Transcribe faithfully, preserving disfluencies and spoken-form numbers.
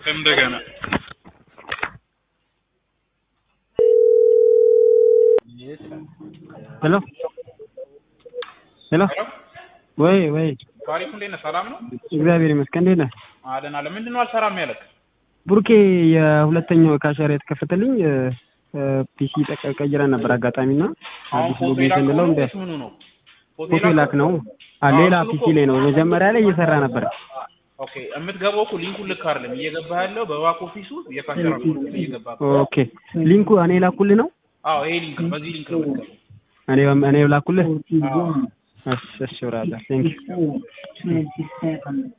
እንደገና ሄሎ ሄሎ ወይ ወይ ታሪኩ እንዴት ነህ? ሰላም ነው? እግዚአብሔር ይመስገን። እንዴት ነህ? አለን አለ። ምንድነው አልሰራም ያለክ? ቡርኬ የሁለተኛው ካሸር የተከፈተልኝ ፒሲ ተቀይረን ነበር አጋጣሚና አዲስ ሎጊን እንደለው እንደ ምኑ ነው ፎቶ ላክ ነው። ሌላ ፒሲ ላይ ነው መጀመሪያ ላይ እየሰራ ነበር። ኦኬ የምትገባው እኮ ሊንኩን ልክ አይደለም እየገባ ያለው በባክ ኦፊሱ የካሸር አካውንት ላይ እየገባ። ኦኬ ሊንኩ እኔ ላኩልህ ነው? አዎ ይሄ ሊንክ በዚህ ሊንክ ነው የምትገባው። እኔ እኔ ላኩልህ? አዎ እሺ እሺ ብራዘር ቴንክ ዩ